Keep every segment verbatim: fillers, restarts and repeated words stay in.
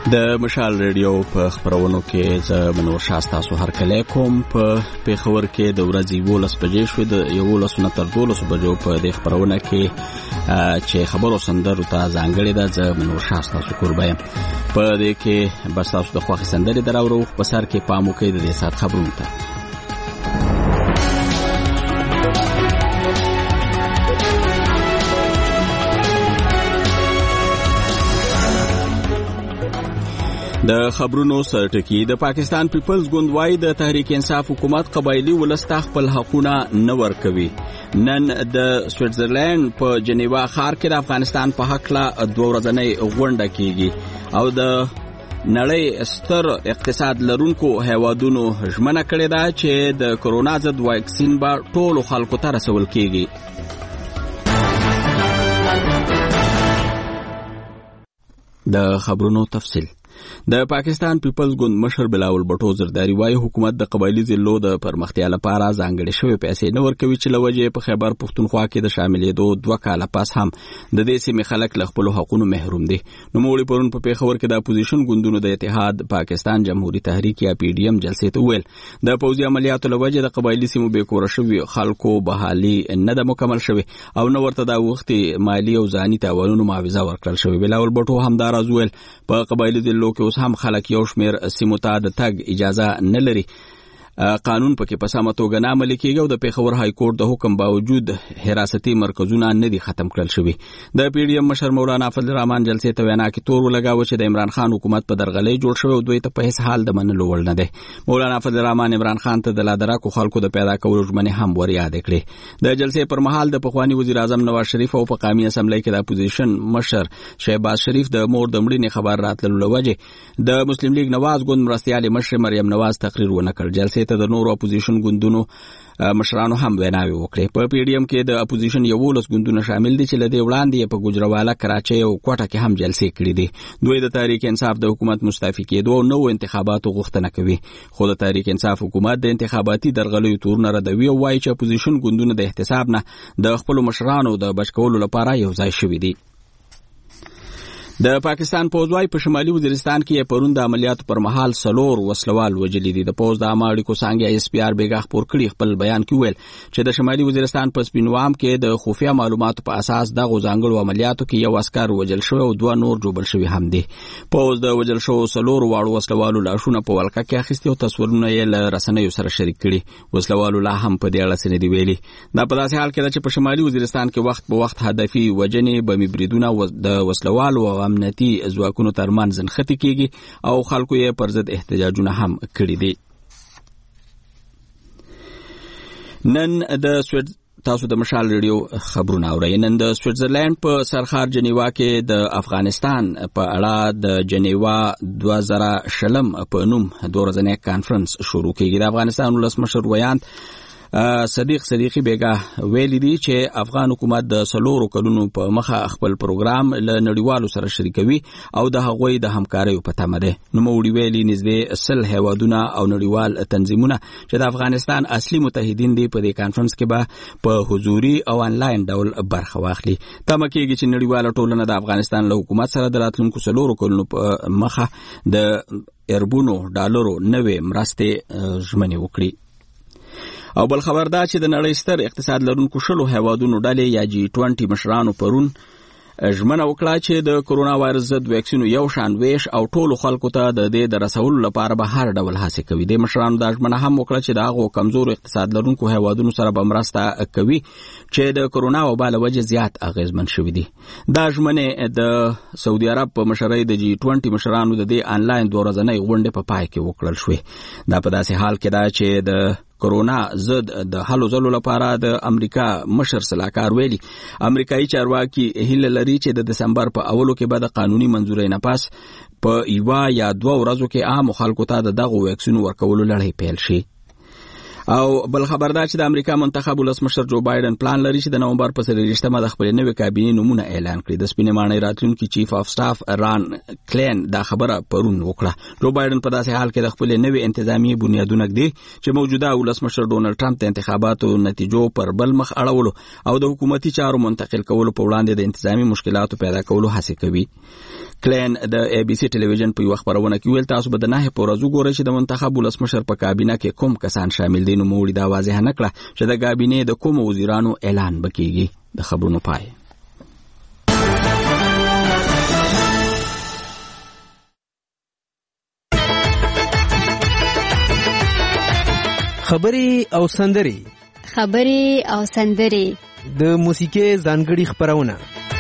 د مشال ریډیو په خبرونو کې زه منور شاه تاسو هر کله کوم په پیښور کې د ورځې یولس بجې شوې د یولس نه تر دولس بجو په دې خبرونه کې چې خبرو سندرو ته ځانګړې ده زه منور شاه تاسو قربایم په دې کې بس تاسو د خوښ سندرې دراورو په سر کې پام وکړئ د دې سات خبرونه ته د خبرونو سرټکی د پاکستان پیپلز ګوند وای د تحریک انصاف حکومت قبایلی ولسته خپل حقوقونه نه ورکوي. نن د سویټزرلند په جنیوا ښار کې د افغانستان په حق لا دوه ورځنۍ غونډه کیږي او د نړۍ ستر اقتصاد لرونکو هیوادونو ژمنه کړې ده چې د کرونا ضد واکسین به ټولو خلکو ته رسول کیږي. د خبرونو تفصیل د پاکستان پیپلز ګوند مشر بلاول بټو زرداری وايي حکومت د قبایلی ضلعو د پرمختیا لپاره ځانګړې شوې پیسې نه ورکوي چې لوجه په خیبر پښتونخوا کې د شاملېدو دوه کاله پس هم د دې سیمې خلک له خپل حقوقو محروم دي. نو موږ پرون په پیښور کې د اپوزیشن ګوندونو د اتحاد پاکستان جمهوریت تحریک یا پی ډی ایم جلسې ته ویل د پوځي عملیاتو لوجه د قبایلی سیمو به کور شوی خلکو بحالي نه د مکمل شوی او نو ورته د وخت مالی او ځاني تاوانونو معاوضه ورکړل شوی. بلاول بټو هم دا راز ویل په قبایلی ضلعو کې اوس هم خلک یو شمیر سیمو ته د تګ اجازه نه لري. قانون پکې په سمه توګه نه عملي کېږي او د پیښور های کورټ د حکم باوجود حراستي مرکزونه نه دي ختم کړل شوي. د پی ډی ایم مشر مولانا فضل الرحمن جلسې ته وینا کې تور ولګاوه چې د عمران خان حکومت په درغلۍ جوړ شوی او دوی ته په هیڅ حال د منلو وړ نه دی. مولانا فضل الرحمن عمران خان ته د لادراکو خلکو د پیدا کولو ژمنې هم ور یاد کړې. د جلسې پر مهال د پخوانی وزیر اعظم نواز شریف او په قومي اسمبلی کې د اپوزیشن مشر شهباز شریف د مور د مړینې خبر راتللو لوجه د مسلم لیگ نواز ګوند مرستیال مشر مریم نواز تقریر ونه کړ. جلسې ته د نورو اپوزیشن ګوندونو مشرانو هم ویناوي وکړي. په پی ډی ایم کې د اپوزیشن یولس ګوندونه شامل دي چې لدې وړاندې په ګوجرواله کراچۍ او کوټه کې هم جلسې کړې دي. دوی د تحریک انصاف د حکومت مستعفي کېدو او نو انتخاباتو غوښتنه کوي. خو د تحریک انصاف حکومت د انتخاباتي درغلیو تورونه ردوي او وایي چې اپوزیشن ګوندونه د احتساب نه د خپل مشرانو د بچ کولو لپاره یو ځای شوي دي. د پاکستان پوځوای په شمالي وزیرستان کې پرون د عملیاتو پر مهال سلور وسلوال وجلي دي. د پوځ د عامه اړیکو څانګې ایس پی آر بیګا خبر کړي خپل بیان کې ویل چې د شمالي وزیرستان په سپینوام کې د خفیه معلوماتو په اساس د غوځانګړو عملیاتو کې یو عسكر وجل شو او دوه نور جوړ شوي هم دي. پوځ د وجل شو سلور واړو وسلوالو لاشونه په ولکه کې اخیستي او تصویرونه یې له رسنیو سره شریک کړي. وسلوالو لا هم په دې اړه څه نه دی ویلي. دا په داسې حال کې ده چې په شمالي وزیرستان کې وخت په وخت هدفي وجنې بمي بریدونه د وسلوالو او امنیتي ځواکونو ترمنځ نښتې کېږي او خلکو یې پر ضد احتجاجونه هم کړي دي. نن د سویټ تاسو د مشال ریډیو خبرونه اورئ. نن د سویټزرلند په سرخار جنیوا کې د افغانستان په اړه د جنیوا دوه زره شلم په نوم دوه ورځنی کانفرنس شروع کېږي. د افغانستان ولسمشر ویاند صدیق صدیقی بیګا ویلي دي چې افغان حکومت د سلورو کلونو په مخه خپل پروګرام له نړیوالو سره شریکوي او د هغوی د همکاریو په تمه ده. نو موږ ویلي نږدې سل هیوادونه او نړیوال تنظیمونه چې د افغانستان اصلي متحدین دي په دې کانفرنس کې به په حضوري او انلاین ډول برخه واخلي. تمه کېږي چې نړیواله ټولنه د افغانستان له حکومت سره د راتلونکو سلورو کلونو په مخه د اربونو ډالرو نوې مرستې ژمنې وکړي. او بل خبر دا چې د نړۍ ستر اقتصاد لرونکو شلو هیوادونو ډلې یا جی ټوینټي مشرانو پرون ژمنه وکړه چې د کرونا وایرس ضد ویکسینو یو شان ویش او ټولو خلکو ته د دې د رسولو لپاره به هر ډول هڅې کوي. د مشرانو دا ژمنه هم وکړه چې د هغو کمزورو اقتصاد لرونکو هیوادونو سره به مرسته کوي چې د کرونا وبا له وجې زیات اغېزمن شوي دي. دا ژمنې د سعودي عرب په مشرۍ د جی ټوینټي مشرانو د دې انلاین دوه ورځنۍ غونډې په پای کې وکړل شوې. دا په داسې حال کې ده چې د کرونا ضد د هلو ځلو لپاره د امریکا مشر سلاکار ویلي امریکایي چارواکي هیله لري چې د دسمبر په اولو کې به د قانوني منظورۍ نه پس په یوه یا دوه ورځو کې عام خلکو ته د دغو ویکسینو ورکولو لړۍ پیل شي. او بل خبردار چې د امریکا منتخب ولسمشر جو بایدن پلان لري چې د نومبر په څلرویشتمه د خپل نوې کابینې نومونه اعلان کړي. د سپینې ماڼۍ راتلونکي چیف اف سټاف ران کلین دا خبره پرون وکړه. جو بایدن په داسې حال کې د خپل نوې انتظامی بنیادونه ږدي چې موجوده ولسمشر ډونالد ټرمپ د انتخاباتو نتیجو پر بل مخ اړولو او د حکومتي چارو منتقل کولو په وړاندې د انتظامی مشکلاتو پیدا کولو هڅه کوي. کلین د ای بي سي ټلویزیون په یو خبرونه کې ویل تاسو به د نه په ورځو ګورئ چې د منتخب ولسمشر په کابینه کې کوم کسان شامل دي. نو موږ دا واضح نه کړه چې د کابینې د کوم وزیرانو اعلان وکړي. د خبرونو پای. خبري او سندري خبري او سندري د موسیقي ځانګړي خبرونه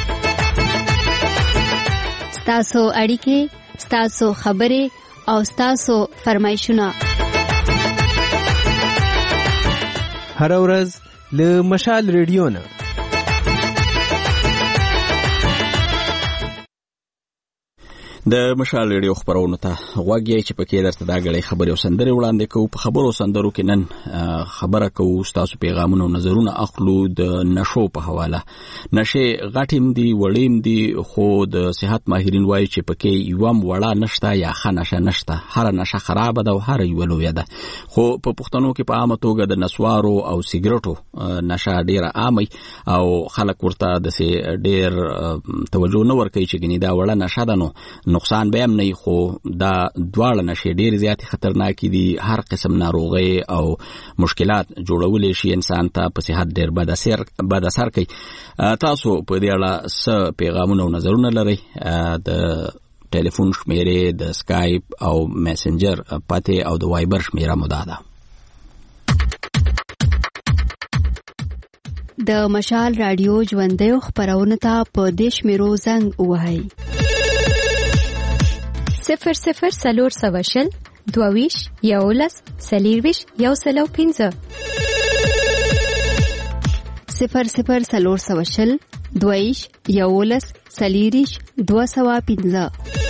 ستاسو اړیکې ستاسو خبري او ستاسو فرمایشونه هر ورځ له مشال ریډیو نه. د مشال ریډیو خبرونه ته غوږی چې پکې درته دا غړي خبري او سندري وړاندې کوو. په خبرو سندرو کې نن خبره کوو تاسو پیغامونه او نظرونه اخلو د نشو په حواله. نشه غټیم دي وړیم دي خو د صحت ماهرین وایي چې پکې یوم وړه نشته یا خنشه نشته. هر نشه خراب ده او هر یو لوی ده. خو په پښتنو کې په عامه توګه د نسوارو او سیګریټو نشه ډیره عامه او خلک ورته د سي ډیر توجه نه ورکوي چې ګنې دا وړه نشه ده. نو نقصان به هم نه خو دا دواړه نشي ډیر زیات خطرناک دي. هر قسم ناروغي او مشکلات جوړولې شي انسان ته په صحت ډیر بد اثر بد اثر کوي. تاسو په دې اړه څه پیغامونه او نظرونه لرئ؟ د ټلیفون شمیرې د سکایپ او میسنجر پته او د وایبر شمیره مو ده. د مشال رادیو ژوندې خبرونه ته په دیش میرو زنګ وهاي صفر صفر سلور سواشل دوویش یولس سلیرویش یو سلو پینزه صفر صفر سلور سواشل دوویش یولس سلیریش دو سوا پینزه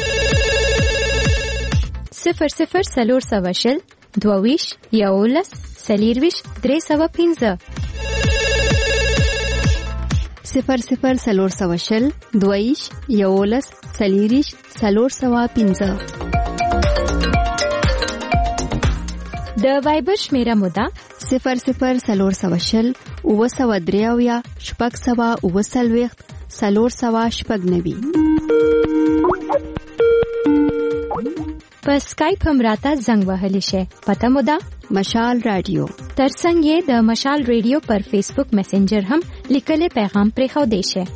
صفر صفر سلور سواشل دوویش یولس سلیرویش درې سوا پینزه صفر صفر سلور سواشل دویش یولس سلیریش سلور سوا پینزه. د وایبر شمیره مودا صفر صفر سلور سواشل اوه سوا دریاویا شپږ سوا اوه سلویخت سلور سوا شپږ نوي. په سکایپ هم راته زنګ وهلی شي. پته مودا مشال رادیو. ترڅنګ یې د مشال رادیو پر فیسبوک میسنجر هم لیکلي پیغام پرې خو دی شي.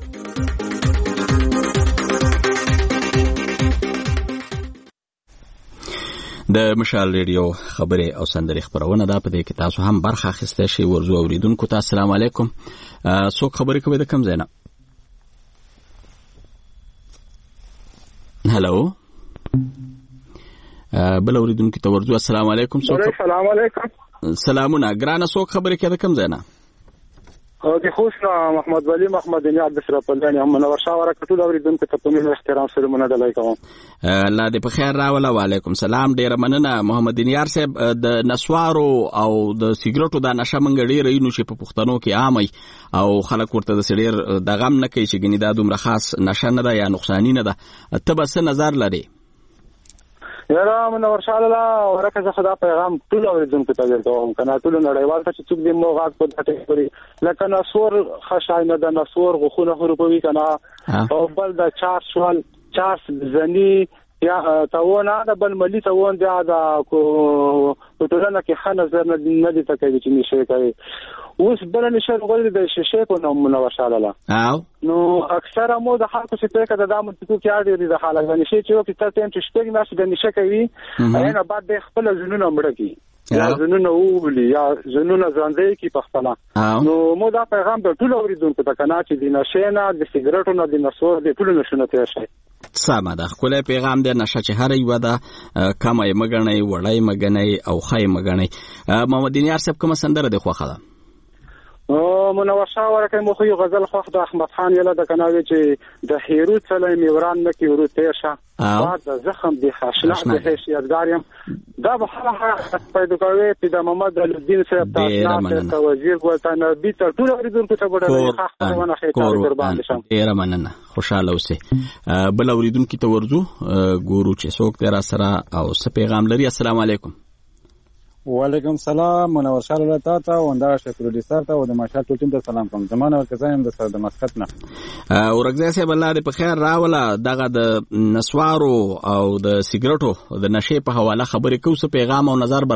د مشال رادیو خبري او سندري خبرونه ده. په دې کې تاسو هم برخه اخیسته شي. ورزو اوریدونکو ته السلام علیکم. څوک خبرې کوي د کم ځای نه؟ هالو بل اوریدونکو ته ورزو السلام علیکم. السلام علیکم. سلامونه ګرانه. څوک خبرې کوي د کم ځای نه؟ د خوشنا محمد ولی محمد نیا عبد السلام هم منور شاوره کټول اوریدونکو ته په مینه احترام سره منډه لای کوم. الله دې په خیر راوله. وعلیکم سلام. ډیر مننه محمد نیار صاحب. د نسوارو او د سیګریټو د نشه منګ ډیر رینو چې په پښتنو کې عامي او خلک ورته د سړیر د غم نه کوي چې ګنې دا دومره خاص نشه نه ده یا نقصانی نه ده. ته به څه نظر لري؟ یاره منور شاله ورکه زه خدا پیغام ټول اوریدونکو ته ورکوم کنه ټول نړیوال ته چې څوک دې مو غاټ په دټه کوي لکه نسور خشاینه د نسور غخونه خروپوي کنه او بل د چار سوال چار زنی یا تاونه د بل ملي تاون دا د کو ټولنه کې خنه زر نه دي تکوي چې نشي کوي. اوس بل نشه غوړي د شیشه په نوم منور شاله او نو اکثره مو د خلکو چې په کده د منطقو کې اړ دي د حالت نشه چې وخت ته ټیم چې شپږ ناس د نشه کوي نه بعد د خپل ژوندونه مړ کی یا ژوندونه وولي یا ژوندونه ځانځي کی په خپل. نو مو دا پیغام د ټول اوریدونکو ته کنه چې د نشه نه د سیګریټو نه د نسو د ټول نشونه ته شي. سمه ده. خپل پیغام د نشه چې هر یو ده کمه مګنۍ وړای مګنۍ او خای مګنۍ. محمد نیار صاحب کوم سندره د خوخه ده؟ او منور شاوره کې مو خو یو غزل خوښ د احمد خان یله د کناوي چې د هیرو څلې میوران نه کې ورو تیرشه بعد د زخم د خشنه د هیڅ یادګاریم دا به هغه پیدا کوي چې د محمد علي صاحب تاسو ته وزیر ګوتان بي ته ټول اوریدونکو ته وړاندې خبرونه خېټه قربان شم. ډیر مننه، خوشاله اوسئ. بل اوریدونکو ته ورځو ګورو چې څوک تر سره او څه پیغام لري. السلام علیکم. وعلیکم سلام. منور شاه الله تعالی او دا شکر دي سره او د ماشال ټول ټیم ته سلام کوم. زمانه ورکزایم د سره د مسقط نه ورګزای صاحب الله دې په خیر راوله. دغه د نسوارو او د سیګریټو د نشې په حواله خبرې کوو، څه پیغام او نظر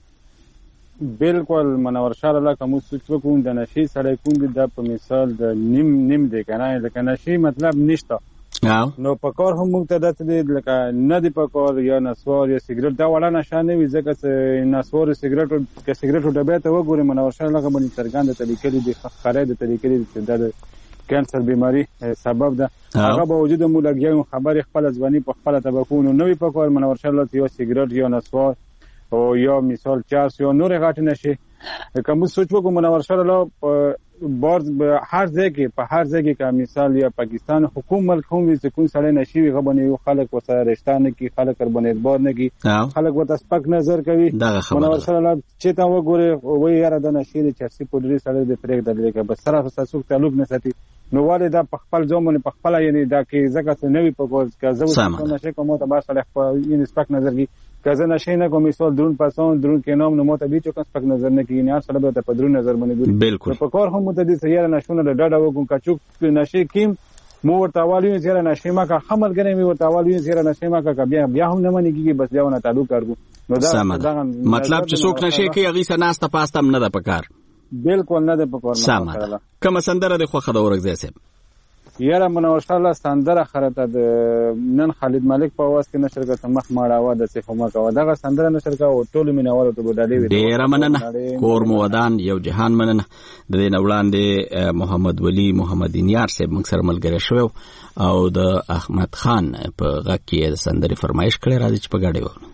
براکې؟ بالکل منور شاه الله کوم څه کوم د نشې سره کوم د په مثال د نیم نیم دی کنه، لکه نشې مطلب نشته نو په کار هم موږ ته داسې دی لکه نه دی په کار یا نسوار یا سیګریټ دا وړه نشه نه وي، ځکه چې نسوار او سیګریټ که سیګریټو ډبې ته وګورې منور شاه الله باندې څرګنده طریقې دي خبرې د طریقې دي چې د کانسر بیماری سبب ده. هغه به وجود مو لګیو خبرې خپل ځواني په خپل تبکونو نه وي په کار منور شاه الله یو سیګریټ یا نسوار او یا مثال چرس یا نور غټ نشي کوم سوچ وکړو منور شاه الله بارز هر ځای کې په هر ځای کې که مثال یا پاکستان حکومت ملک هم وي چې کوم سړی نشي وي هغه باندې یو خلک ورسره رشته نه کوي، خلک ورباندې اعتبار نه کوي، خلک ورته سپک نظر کوي. منور شاه الله چې ته وګورې وایي یاره دا نشي دی چرسي پوډري سړی دی پرېږده که بس سره څوک تعلق نه ساتي نو ولې دا په خپل ځای باندې په خپله یعنې دا کې ځکه چې نه وي په کور که زه اوس نشې کوم ته بس سړی یعنې سپک نظر کوي، که زه نشې نه کوم مثال درون پسان درون کې نام نو ماته بیا چوکه سپک نظر نه کوي، هر سړی به ته په درون نظر باندې ګوري. بالکل په کار هم ته دې سیاره نشونه د ډاډه وکړو که چوک نشې کیم مو ورته اول وینې سیاره نشې ما که ښه ملګری مې ورته اول وینې سیاره نشې ما که بیا بیا هم نه منې کېږي بس بیا ونه تعلق کارګو. نو دا مطلب چې څوک نشې کوي هغې سره ناسته پاسته هم نه ده په کار. بالکل نه ده په کار. سمه ده. کومه سندره دې خوښه ده ورکزی صاحب؟ یاره منور شاه الله سندره خرته د نن خالد ملک په आवाज کې نشر کړه مخ ماړه د صفه ما کوه دغه سندره نشر کړه او ټول مینوالو ته بدالي وي. ډیر مننه کور مو ودان یو جهان مننه. د دې وړاندې محمد ولی محمد انیار صاحب موږ سره ملګری شو او د احمد خان په غږ کې د سندرې فرمایش کړی، راځي چې په ګاډي و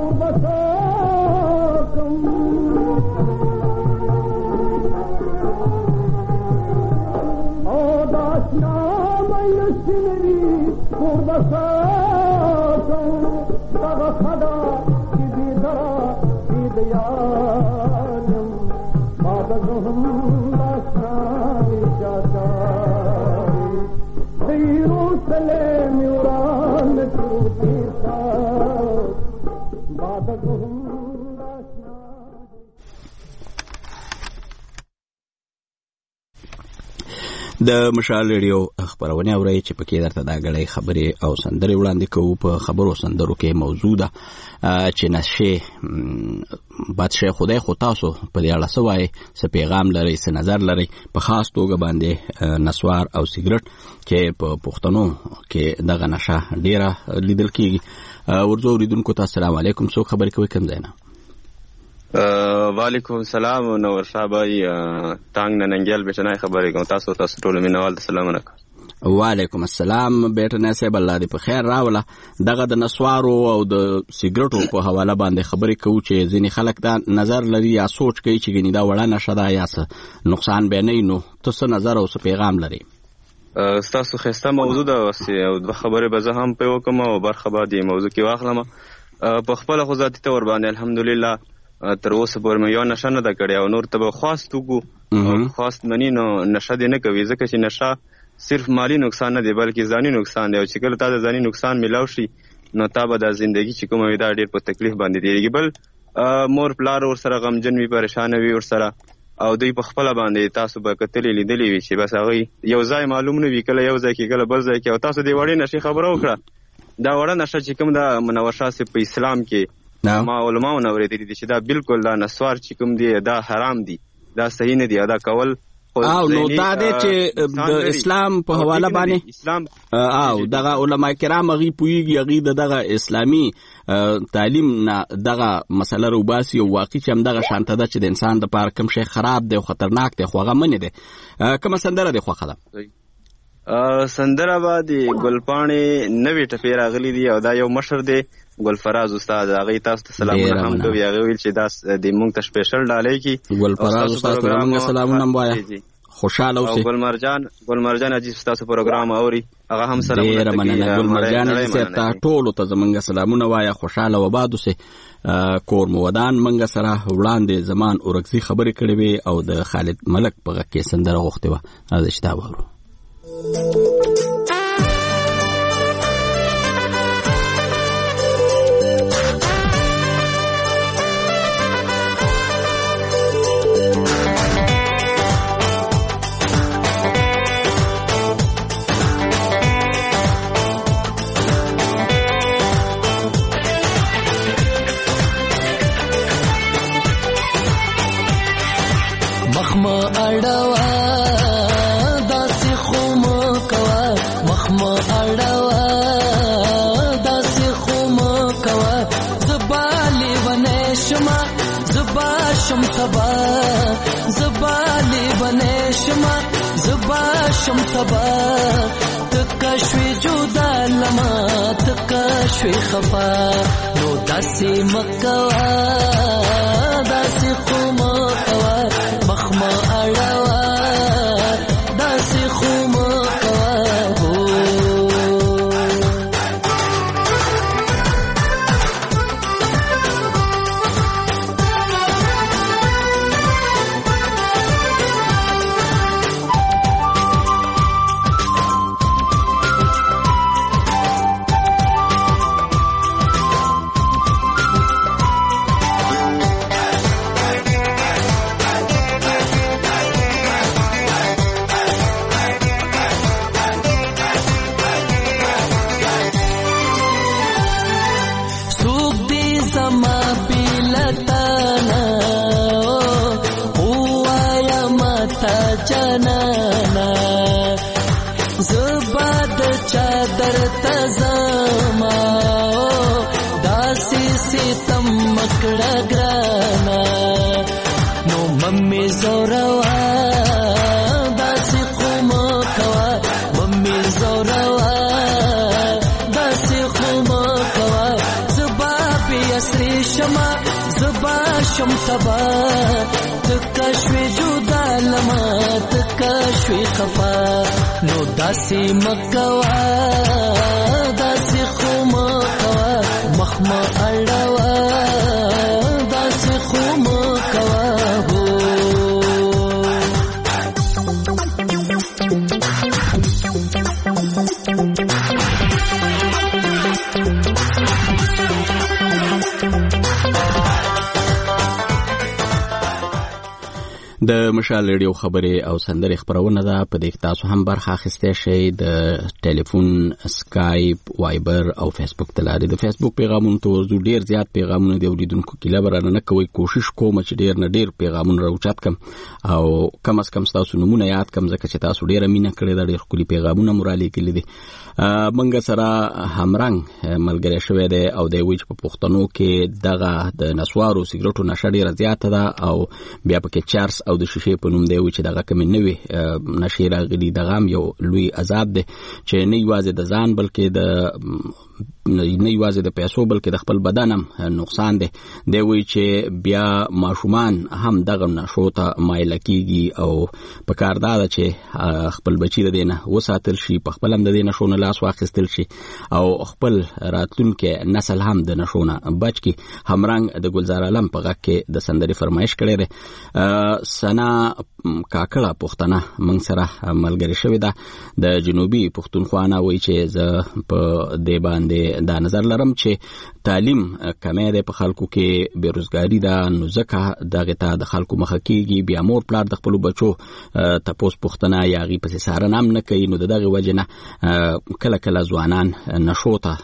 د مشال ریډیو خبرونه اوري چې پکې درته دا غړې خبرې او سندرې وړاندې کوو. په خبرو سندرو کې موضوع ده چې نشه بادشاہ خدای خو تاسو په دې اړه سوای څه پیغام لري، څه نظر لري په خاص توګه باندې نسوار او سیګریټ چې په پښتنو کې دغه نشه ډیره لیدل کیږي. ورځو اوریدونکو ته السلام علیکم، څو خبرې کوي کوم ځای نه؟ وعلیکم السلام نور صاحبای تانګ ننګیل بچنای خبرې کوم. تاسو تاسو ټول مینوال سلام علیکم. وعلیکم السلام بیٹنه صاحب، الله دې په خیر راوله. دغه د نسوارو او د سیګریټو په حواله باندې خبرې کوو چې ځینې خلک دا نظر لري یا سوچ کوي چې ګنې دا وړه نشه ده یا څه نقصان به نه وي. نو تاسو نظر او څه پیغام لري؟ تاسو خسته موضوع ده او د خبرې به زه هم په وکم او برخه به دې موضوع کې واخلم. په خپل خو ذاتي تور باندې الحمدلله تر اوسه پورې مې یو نشه نه ده کړې او نور ته به خواست وګو خواست مني نو نشه دې نه کوي، ځکه چې نشه صرف مالی نقصان نه دی بلکې ځاني نقصان دی او چې کله تا د ځاني نقصان ملاو شي نو تا به د ژوندۍ چې کومه وي دا ډېر په تکلیف باندې تېرېږي. بل مور پلار ورسره غمجن وي، پریشانه وي ورسره او دوی په خپله باندې تاسو به کتلې لیدلې وي چې بس هغوی یو ځای معلوم نه وي، کله یو ځای کې کله بل ځای کې. او تاسو دې وړې نشې خبره وکړه، دا وړه نشه چې کوم دا منور شاه صاحب په اسلام کې ما علماو نه اورېدلي دي چې دا بالکل دا نسوار چې کوم دی دا حرام دی، دا صحیح نه دی ادا کول. او نو دا دی چې د اسلام په حواله باندې اسلام او دغه علما کرام هغوی پوهېږي، هغوی د دغه اسلامي تعلیم نه دغه مسله روباسي او واقع چې همدغه شانته ده چې د انسان دپاره کوم شی خراب دی او خطرناک دی خو هغه منې دی. کومه سندره دی خوښه ده؟ سندره به د ګلپاڼې نوې ټپې راغلي دي او دا یو مشر دی ګلفراز استاد، هغه تاسو ته سلامونه هم کوي. هغه ویل چې دا د مونږ ته سپیشل ډالۍ کی ګلفراز استاد ته موږ سلامونه وایا، خوشاله اوسئ. ګل مرجان ګل مرجان عزیز تاسو پروګرام اوري، هغه هم سلامونه کوي. ګل مرجان عزیز ته ټول ته زمونږ سلامونه وایا، خوشاله و باد اوسئ. کور مو ودان منګ سره وړاندې زمان اورکزي خبرې کړې وي او د خالد ملک په غږ کې سندره غوښتې وه، راځئ چې دا واورو. مخما اړوا داسې خو مو کوه، مخما اړوا داسې خو مو کوه، زبا لیونی شما زبا شم تبا، زبا لیونی شما زبا شم تبا، تکه شوی جدا لما تکه شوی خفا، نو داسې مکوه داسې خو مو کوه، مخما اړوا داسې خو مو کوه. جنانا زباد چادر تزما داسی ستم مکڑا گرانا نو ممی زوروا داسی خوم کوا، ممی زوروا داسی خوم کوا، زبابی اسری شم سبا تکشوی جدا لما تکشوی خفا نو داسی مکوا داسی خوم کوا مخما اڑوا داسی خوم کوا ہو د مشال ریډیو خبرې او سندرې خبرونه ده په دې کې تاسو هم برخه اخیستی شئ د ټلیفون سکایپ وایبر او فیسبوک ته لارې د فیسبوک پیغامونو ته ورځو ډیر زیات پیغامونه د اوریدونکو کله برانه نه کوي کوشش کوم چې ډیر نه ډیر پیغامونه راوچات کم او کم از کم تاسو نمونه یاد کم ځکه چې تاسو ډیر مینه کړې ده ډیر خولي پیغامونه مورالي کړي دي منګه سره همرنګ ملګری شوی دی او د ویچ په پښتنو کې دغه د نسوارو سیګریټو نشه ډیره زیاته ده او بیا پکې چارس او د شیشې په نوم دی چې دغه کوم نوې نشي راغلي دغه یو لوی عذاب دی چې نه یوازې د ځان بلکې د نه یوازې د پیسو بلکې د خپل بدن هم نقصان دی دی وی چې بیا ماشومان هم دغه نشو ته مایل کیږي او په کار دا ده چې خپل بچی د دینه وساتل شي په خپل هم د دینه شونه لاس واخیستل شي او خپل راتلونکي نسل هم د نشونه بچ کی همرنګ د ګلزار عالم په غږ کې د سندري فرمایش کړي ده سنا کاکړه پښتنه من سره ملګری شوی ده د جنوبي پښتونخوا نه وی چې ز په دې باندې دا نظر لرم چې تعلیم کمه ده په خلکو کې بیروزګاری ده نو ځکه دغه ته د خلکو مخه کېږي بیا مور پلار د خپل بچو تپوس پښتنه یاغي پسې ساره نام نه کوي نو دغه وجنه کله کله ځوانان نشو ته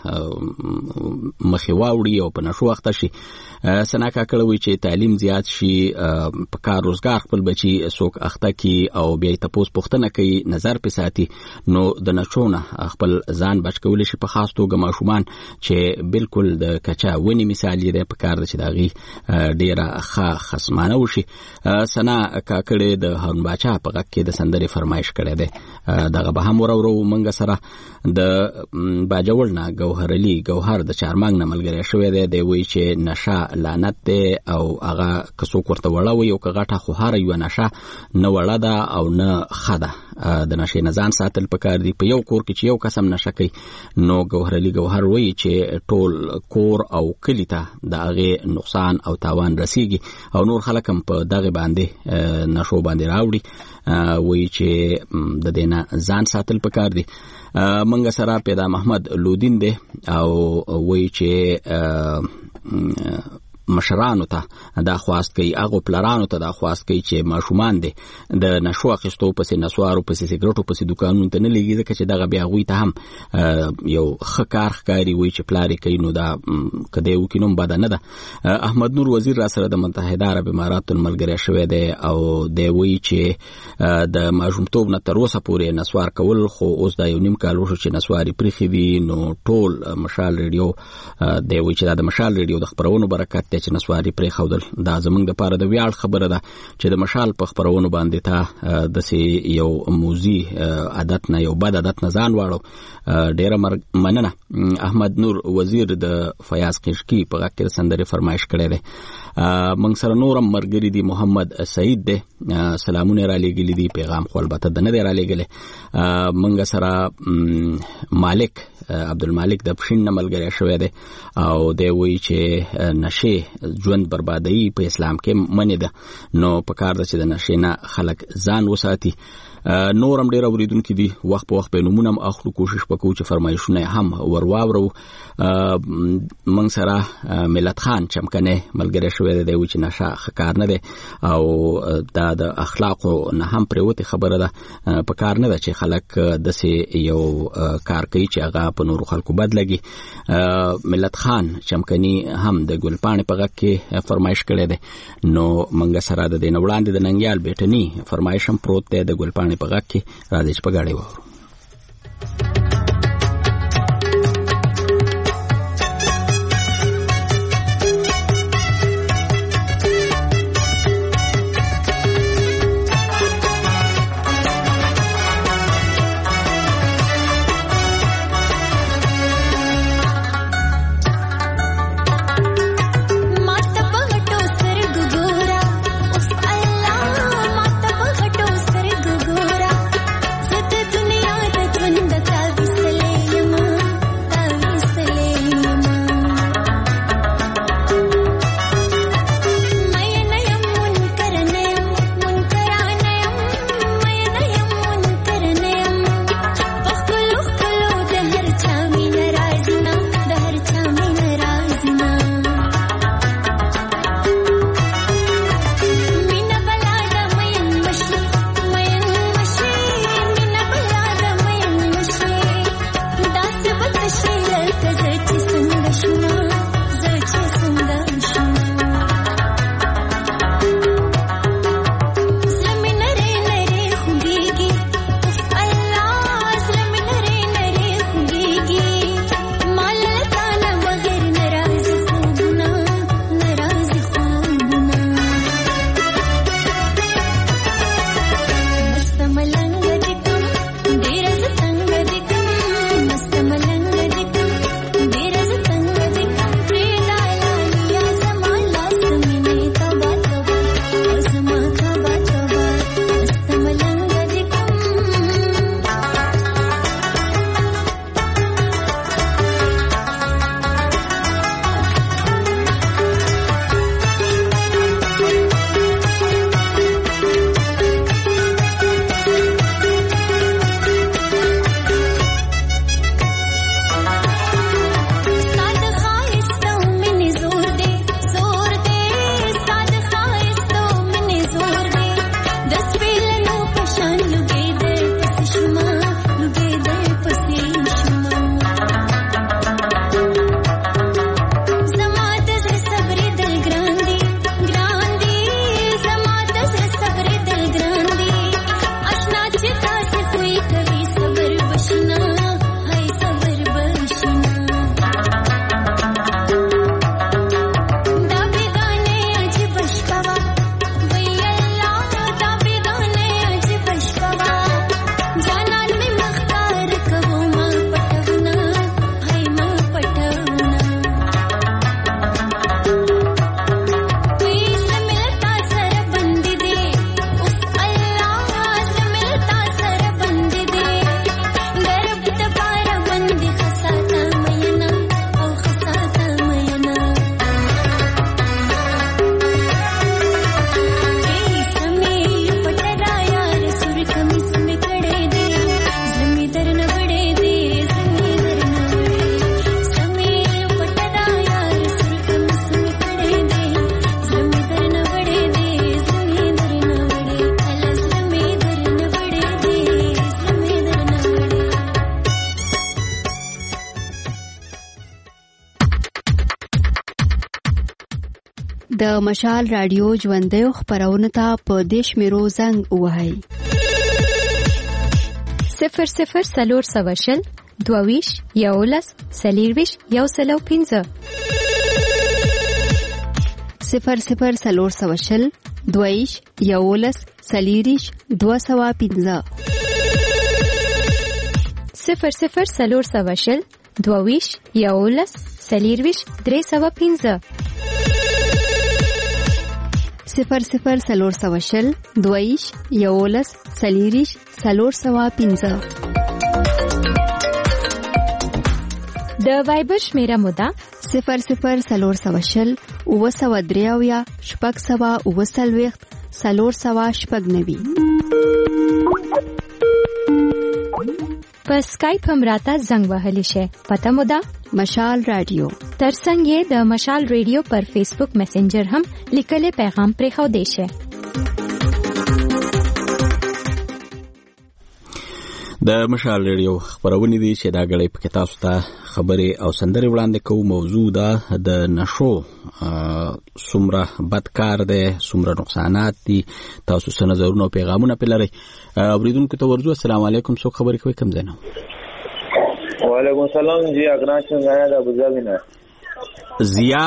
مخې واوړي او په نشو وخت شي سنا کاکړه وی چې تعلیم زیات شي په کار روزګار خپل بچي څوک اخته کی او بیا تپوس پښتنه کوي نظر په ساتي نو د نشونه خپل ځان بچ کول شي په خاص توګه ماشومان چې بالکل د کچا ونی مثال دی په کار د چې داغي ډیره ښه خصمانه وشي سنا کاکړه د هارون باچا په غږ کې د سندري فرمایش کړي ده دغه به هم ورورو منګه سره د باجوړنا گوهر علي گوهر د چارمنګ نه ملګری شوی دی دی وی چې نشه لعنت دی او هغه کسو ورته وړاوي او کغټه خو هر یو نشه نه وړه ده او نه خده د نشه نه ځان ساتل پکار دی په یو کور کې چې یو قسم نشه کوي نو گوهر علي گوهر وی چې ټول کور او کلی ته د هغه نقصان او تاوان رسیږي او نور خلک هم په دغه باندې نشو باندې راوړي وی چې د دینه ځان ساتل پکار دی منګه سره پیدا محمد لودین دی او وی چې مشرانو ته دا خواست کوي هغه پلرانو ته دا خواست کوي چې ماشومان دي د نشو اخیستو پسې نسوارو پسې سیګریټو پسې دکانونو ته نه لګي ځکه چې دغه بیا غوي ته هم یو خکار ښکاری وي چې پلاری کوي نو دا کده یو کینوم بد نه ده احمد نور وزیر را سره د متحده عرب اماراتو ملګری شوی دی او دی وی چې د ماشومتوب نه تر اوسه پورې نسوار کول خو اوس دا یو نیم کال وشو چې نسواري پرخي دي نو ټول مشال ریډیو دی وی چې دا د مشال ریډیو د خبرونو برکت چې نسواري پرې خودل دا زمونږ د پاره د ویاړ خبره ده چې د مشال په خبرونو باندې ته د سي یو موزي عادت نه یو بد عادت نه ځان واړو ډیره مننه احمد نور وزیر د فیاض قشقی په غږ کې سندري فرمایش کړی دی منګ سره نورم مرګری دی محمد سعید دی سلامونه را لګیلی دی پیغام خو البته د نه دی را لګیلی منګ سره مالک عبدالمالک د پښین ملګری شوی دی او دی وی چې نشه ژوند بربادي په اسلام کې منی ده نو په کار ده چې د نشه نه خلک ځان وساتي نورم ډیر اوریدونکو دي وخت په وخت په نمونه اخلو کوشش وکړو چې فرمایشونه هم ورواورو من سره ملت خان چمکنه ملګری شوی دی چې نشه خکار نه دی او دا د اخلاق نه هم پروت خبره ده په کار نه ده چې خلک د سي یو کار کوي چې هغه په نورو خلکو بدلږي ملت خان چمکني هم د ګلپاڼې په غږ کې فرمایش کړی دی نو منګه سره د دین وړاندې د ننګیال بیٹنی فرمایش هم پروت دی د ګلپاڼې په غږ کې راځي چې په غاړې وورو माता पगटो सर د مشال رادیو ژوندۍ خبرونه ته په دیش میرو زنګ وهاي صفر صفر سلور سواشل دوویش یولس سلیرویش یو سلو پینزه صفر صفر سلور سواشل دوویش یولس سلیریش دو سوا پینزه صفر صفر سلور سواشل دوویش یولس سلیرویش درې سوا پینزه صفر صفر سلور سواشل دوویش یولس سلیریش سلور سوا پینزه د وایبر شمیره مودا صفر صفر سلور سواشل اوه سوا دریاویا شپږ سوا اوه سلويخت سلور سوا شپږ نوي په اسکایپ هم راته زنګ وهلی شي پته مودا مشال رادیو ترڅنګ یې د مشال رادیو پر فیسبوک میسنجر هم لیکلې پیغام پرې خو دی شي. د مشال رادیو خبرونه دي چې دا غړي په تاسو ته خبره او سندري وړاندې کوم. موضوع ده د نشو سمره بدکار ده سمره نقصانات دي. تاسو سره نظرونه او پیغامونه پلري اوریدونکو ته ورځو. السلام علیکم. څو خبرې کوي کم زنه؟ وعلیکم السلام جی اګران څنګه یې د ابوظبي نه زیا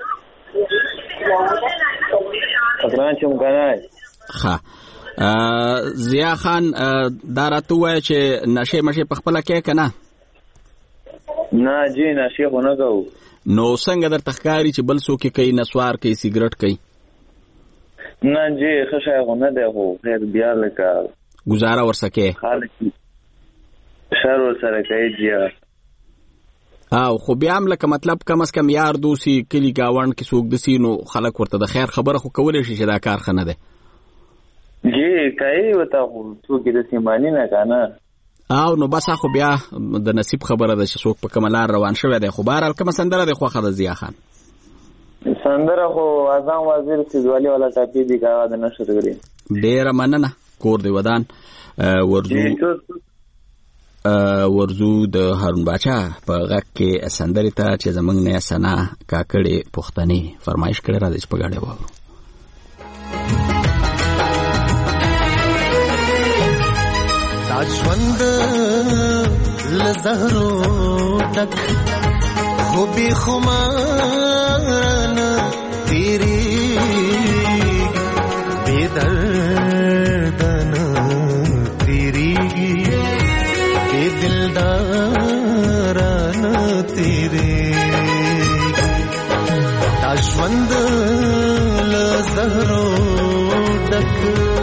اګران څنګه نه ښه زیا خان دا راته وایي چې نشه مشه په خپل کې کنه نه جی نشه خو نه کوو. نو څنګه در تخکاری چې بل څوک کوي نسوار کوي سیګریټ کوي؟ نه جی خشه خو نه دی خو خیر بیا لکه گزاره ورسکه خالق شر ورسره کوي جی او خو بیا هم لکه مطلب کم از کم یار دوسی کلی گاوند کې څوک دسی نو خلک ورته د خیر خبره خو کولای شي چې دا کار خنه ده جی کوي وته خو څوک د سیمانی نه کنه او نو بس خو بیا د نصیب خبره ده چې څوک په کملار روان شوی دی. خو بهرحال کوم سندره ده خو خدای زیا خان سندره خو اعظم وزیر سیدوالی والا کاپی دی کا د نشر غړي ډیر مننه کور دی ودان ورزو ورزو د هارون باچا په غږ کې سندري ته چې زمنګ نه سنا کاکړې پښتني فرمایش کړی را دي په غاړه وو. ژوند لزهرو تک خوبی خمارن تیری بے دردن تیری بے دلدارن تیری ژوند لزهرو تک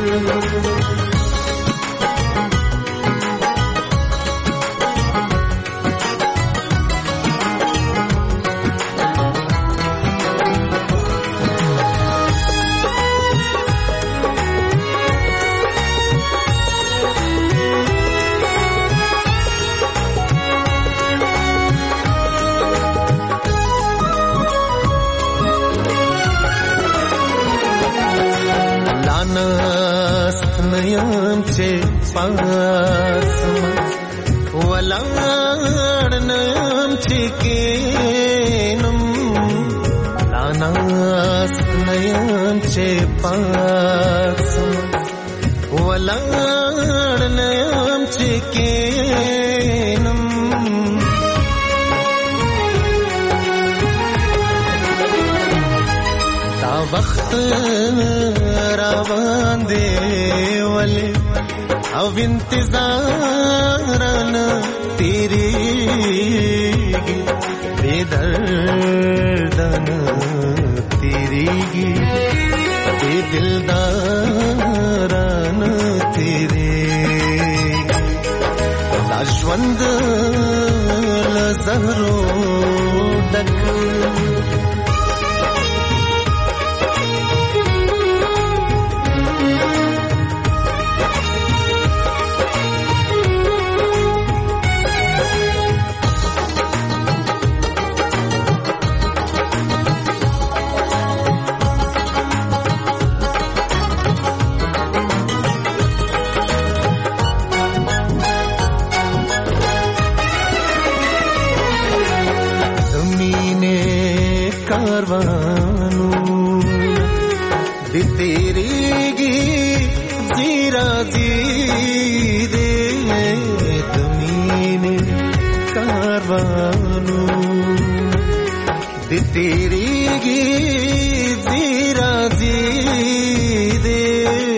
نیم چه پاسم ولار نیم چه کینم لاناست نیم چه پاسم ولار نیم چه کینم تا وقت روان دی ولی او انتظارن تیری بے دردن تیری بے دلدارن تیری ژوند لزهرو ډک کاروانو دی تیریږي زیرا زی دې د مینې کاروانو دی تیریږي زیرا زی دې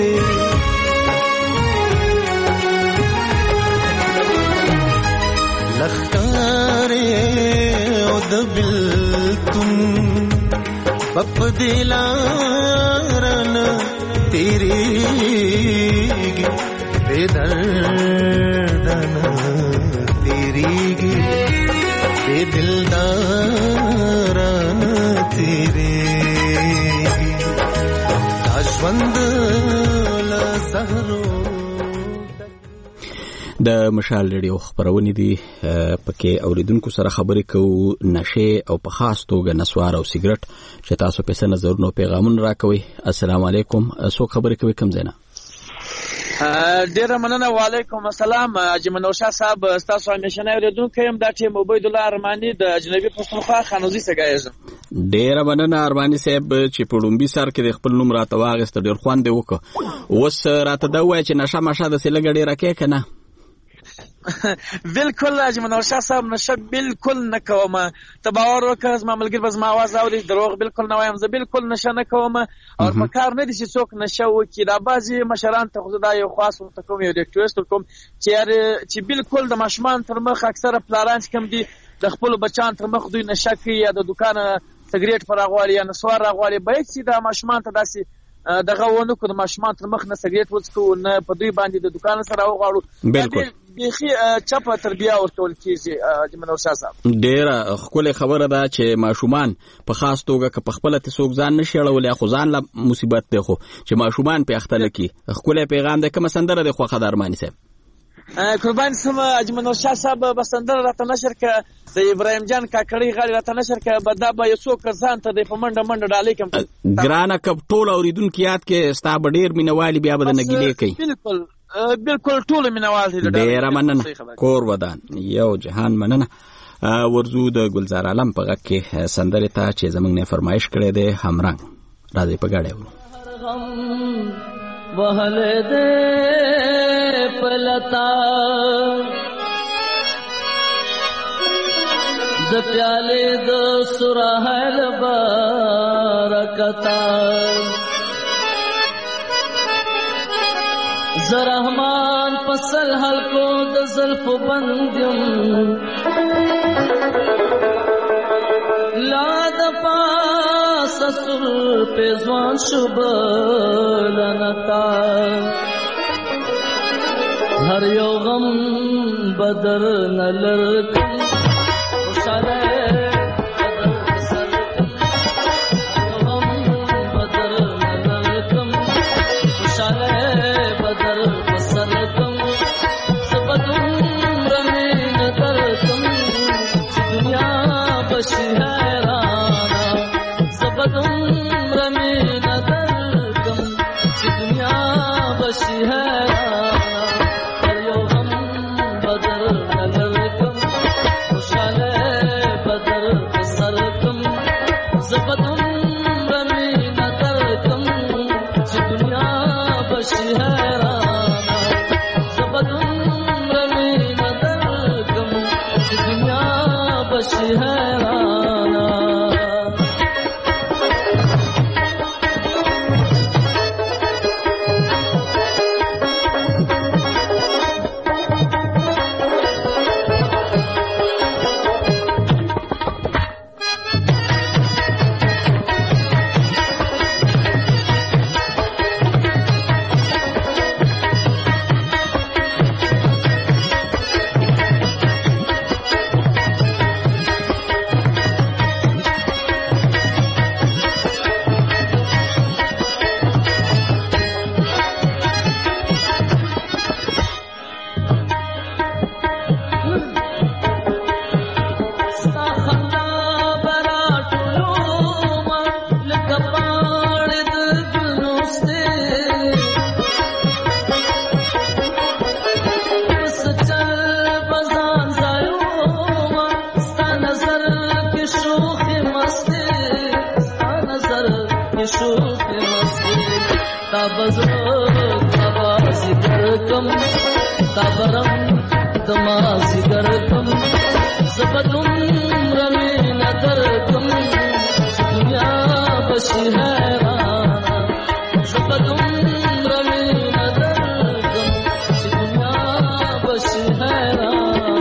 لخکارې او د بلتون بپ دلارن تیریږي بے دردن تیریږي بے دلدارن تیریږي دا ژوند له زهرو د مشال ریډیو خبرونه دي پکې اوریدونکو سره خبرې کوو نشه او په خاص توګه نسوار او سیګریټ چې تاسو په سر نظرونو پیغامونه راکوي. السلام علیکم. څوک خبرې کوي کوم ځای نه؟ ډیره مننه. وعلیکم السلام. اجمنور شاه صاحب تاسو همیشنه اوریدونکو یم. دا ټیم عبید الله ارمانی د اجنبي پښتونخوا خانوزي څخه یم. ډیره مننه ارمانی صاحب چې په لومبي سر کې د خپل نوم راته واغست. ډیر خوند دی وکړه. اوس راته دا وایي چې نشه ماشه د سیلګ ډیره کې کنه؟ بالکل اجمنور شاه صاحب نشه بالکل نه کوم. ته باور وکړه زما ملګری به زما आवाज اوري. دروغ بالکل نه وایم. زه بالکل نشه نه کوم او په کار نه دي چې څوک نشه وکړي. دا بعضي مشران ته خو دا یو خاص ورته کوم یو ریکوست کوم چې چې بالکل د ماشومان تر مخ اکثره پلاران کم دي د خپل بچان تر مخ دوی نشه کوي یا د دکان سګریټ پر اغوالي یا نسوار اغوالي به چې د ماشومان ته داسي دغه ونه کو د ماشومان تر مخ نه سګریټ وڅکو نه په دوی باندې د دکان سره وغواړو. بالکل بيخي چپه تربیه ورکول کیږي. اجمنور شاه صاحب ډیره خپل خبره ده چې ماشومان په خاص توګه که په خپل ته څوک ځان نشي اړول خو ځان له مصیبت دی خو چې ماشومان په اختل کی خپل پیغام ده کوم سندره د خو خدارمانی صاحب قربان سم. اجمنور شاه صاحب بسندره راته نشر ک د ابراهیم جان کاکړی غړي راته نشر ک بدا به یو څوک ځان ته د پمنډه منډه ډالې کوم ګرانه کب ټول اوریدونکو یاد کې ستا ډیر مینوالي بیا به نګیلې کوي. بالکل بالکل ټول مینوال دي. ډیر مننه کور ودان یو جهان مننه. ورزو د گلزار عالم په غږ کې سندره ته چې زمونږ نه فرمایش کړی دی همرنګ راځي په غاړه ورو وهله دې پلتا د پیاله د سرحل برکتا زرحمان پسل حلقو د زلف بندیم لا د پاس سر پیزوان شبلنتا هر یو غم بدر نلرکم خوشاله شوخ مستی تابزر تباسی درکم تابرم دماسی درکم زبدم رمی ندرکم دنیا بشی حیرانا زبدم رمی ندرکم دنیا بشی حیرانا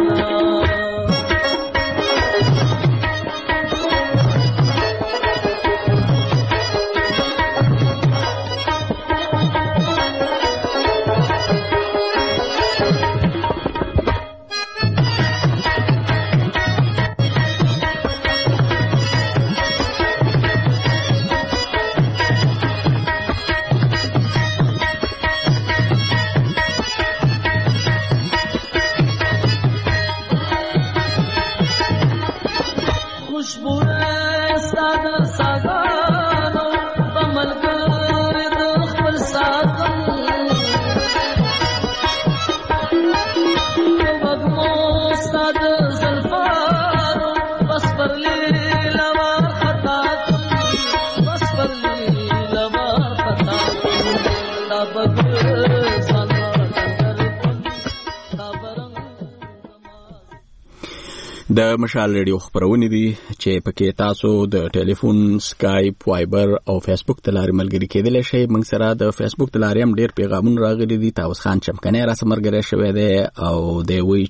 د مشال ریډیو خبرونه دي چې پکې تاسو د ټلیفون سکایپ وایبر او فیسبوک تلاري ملګری کېدل شي. موږ سره د فیسبوک تلاري هم ډیر پیغامونه راغلي دي. تاسو خان چمکنه را سمرګره شوی دی او دی وی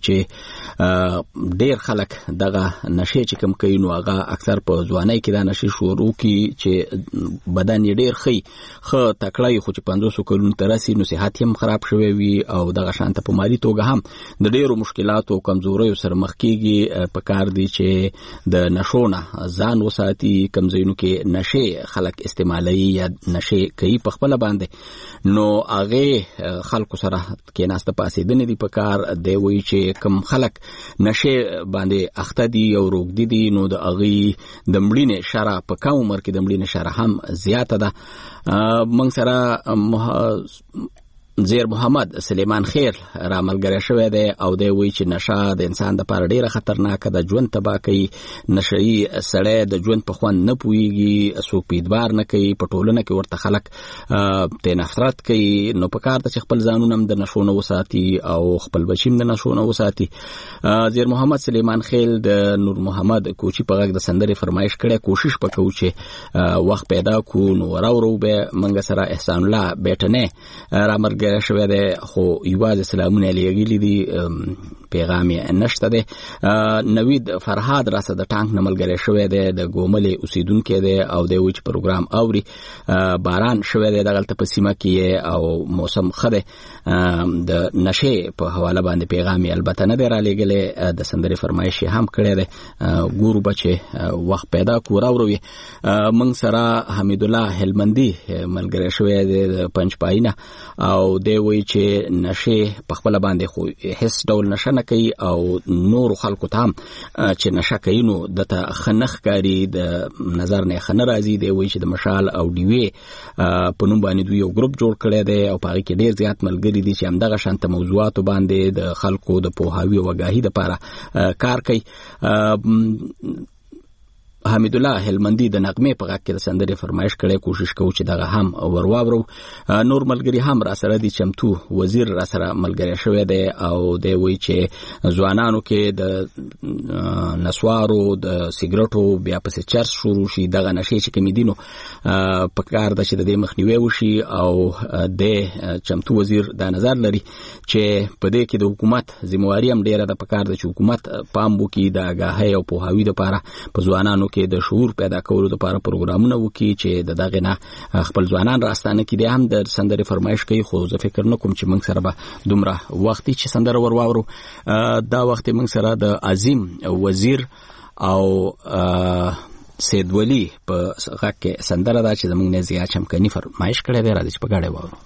چې ډیر خلک دغه نشي چې کم کوي نو هغه اکثر په ځواني کې دا نشي شروع کی چې بدن یې ډیر خي خو تکړای خو چې پنځوس کلون ترسي نو صحت هم خراب شوی وي او دغه شانته په مالی توګه هم د ډیرو مشکلاتو او کمزورۍ سره مخ کیږي. پکار دی چې د نشونه ځان وساتي. کمزینو کې نشه خلک استعمالي یا نشه کوي په خپل باندې نو هغه خلکو سره کې ناسته پاسې د نه دی پکار دی وی چې کم خلک نشه باندې اخته دي او روغ دي نو د هغه د مړینې شرع په کم عمر کې د مړینې شرع هم زیاته ده. موږ سره زیر محمد سلیمان خیر را ملګری شوی دی او دی وی چې نشه د انسان د لپاره ډیره خطرناکه ده. ژوند تباه کوي. نشه‌ای سړی د ژوند په خوند نه پوهیږي. څوک په اعتبار نه کوي. په ټولنه کې ورته خلک ته نفرت کوي. نو په کار ته چې خپل ځانونه هم د نشو نه وساتي او خپل بچیم د نشو نه وساتي. زیر محمد سلیمان خیر د نور محمد کوچی په غږ د سندرې فرمایش کړي. کوشش وکړو چې وخت پیدا کو نو راورو به منګ سره احسان الله بیٹنه را ملګری شوی دی خو یوازې سلامونه لېږلي دي پیغام یې نشته دی. نوید فرهاد راسه د ټانک نه ملګری شوی دی د ګوملې اوسیدونکی دی او دی وی چې پروګرام اوري. باران شوی دی دغلته په سیمه کې او موسم ښه دی. د نشې په حواله باندې پیغام یې البته نه دی را لېږلی. د سندرې فرمایش یې هم کړی دی. ګورو به چې وخت پیدا کو راوروي. موږ سره حمید الله هلمندي ملګری شوی دی د پنجپاینه او دی وی چې نشه په خپل باندې خو هیڅ ډول نشه نه کوي او نور خلکو ته هم چې نشه کوي نو دته خنخ کاری د نظر نه خنه راځي. دی وی چې د مشال او ډیوی په نوم باندې دوی یو ګروپ جوړ کړی دی او په هغه کې ډیر زیات ملګری دي چې همدغه شانته موضوعات باندې د خلکو د پوهاوی او آگاهی لپاره کار کوي. حمید الله هلمندي د نغمه په غږ کې د سندرې فرمایش کړي. کوشش کوو چې دغه هم ورواورو. نور ملګری هم را سره دي. چمتو وزیر را سره ملګری شوی دی او دی وی چې ځوانانو کې د نسوارو د سیګریټو بیا پسې چرس شروع شي. دغه نشي چې کوم دینو په کار د چې د مخنیوي وشي او د چمتو وزیر دا نظر لري چې په دې کې د حکومت ذمہواری هم ډیره ده. په کار د چې حکومت پام وکړي د آگاهی او پوهاوی لپاره په ځوانانو کې د شعور پیدا کولو لپاره پروګرامونه وکړي چې د دغه نه خپل ځوانان راستانه کې دي هم د سندرې فرمایش کوي. خو زه فکر نه کوم چې موږ سره به دومره وخت چې سندره ورواورو. دا وخت موږ سره د عظیم وزیر او سید ولی په غږ کې سندره ده چې زموږ نه زیات چمکني فرمایش کړی دی. راځي چې په ګاډي واورو.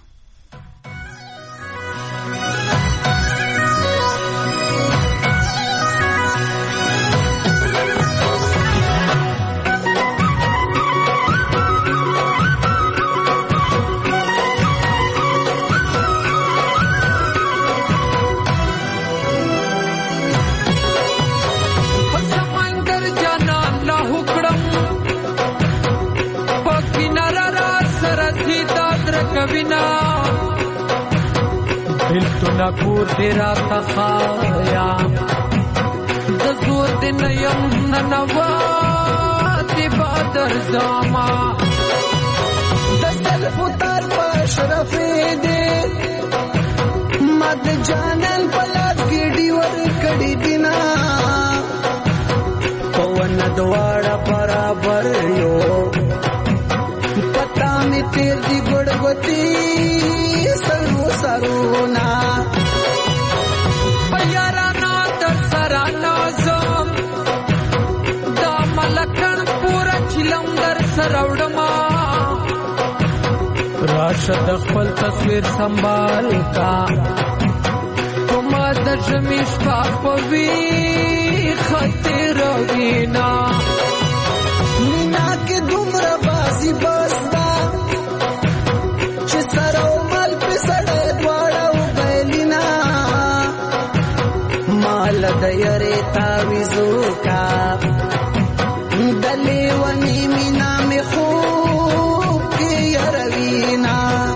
Ka کوینا بلتنا کور تیرا تخایا د زور د نیم ننوات بادر زاما د سلف تر پشرف دې مد جانل پلاس کې ډیور کړي دینا پون دواړه برابر یو پتا می تیر دی ګړګوتی سرو سرونا پیارانا در سرا نازم دا ملکن پورا چلم در سروڑما راشد خپل تصویر سنبال کا کما در جمیش پاپوی خطر وینا مینا کې دومره بازی بستا چې سره مال په سړې دواړه وبلینا مال د یری تعویذو کا دلی ونی مینا می خو کې یروینا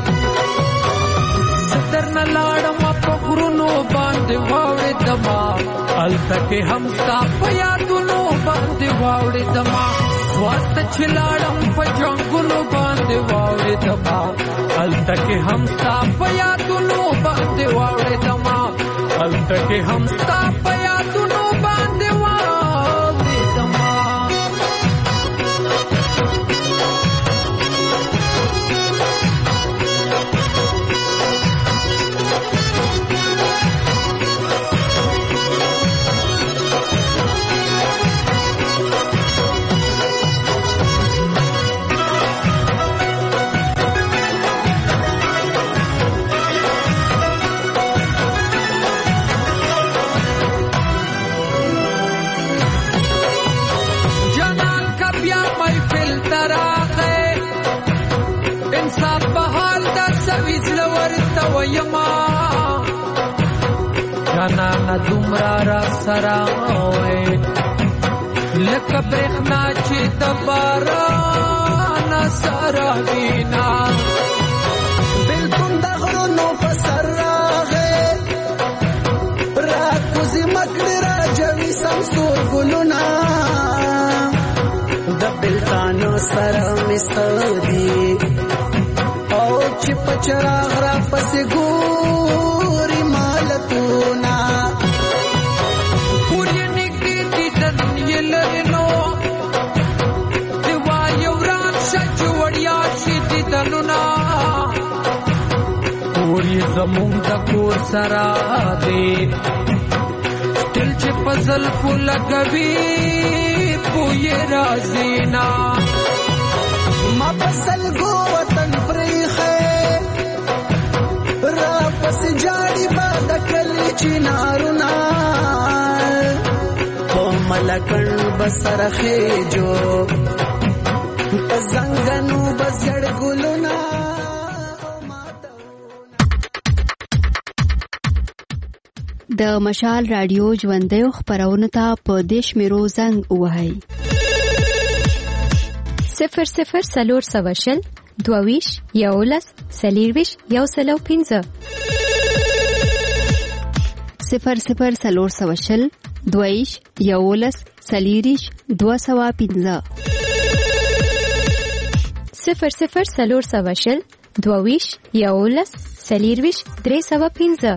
ستر نه لاړم په غرونو باندې واوړې دما التکه هم ستا په یادونو باندې واوړې دما واسطه چلاړم په جنگونو باندې واوړې دما التکه هم ستا په یادونو باندې واوړې دما التکه هم ستا په یادونو باندې واوړې دما جانا نا دومرا را سراوے لکه برخنا چې د باران سراوینا بلکم دغرونو پسر راغے رات کوزی مکڑ را جوی سمسور گلونا د بلتانو سرمی سودی او چې پچراغ را پس ګوري مالتونا پوری نگی دیدن یہ لرنو دیوائی وران شجوڑیا شی دیدنونا پوری زمون دا کور سرا دے دل چه پزل فول گوی پوی رازینا ما پسل گو وطن پریخے را پس جاڑی باد کلی چنارونا تو ملکن بسر خیجو زنگنو بزڑ گلونا د مشال رادیو ژوندیو خبرونه ته په دیش میرو زنګ وهاي صفر صفر سلور سواشل دوویش یولس سلیرویش یو سلو پینزه صفر صفر سلور سواشل دوویش یولس سلیریش دو سوا پینزه صفر صفر سلور سواشل دوویش یولس سلیرویش درې سوا پینزه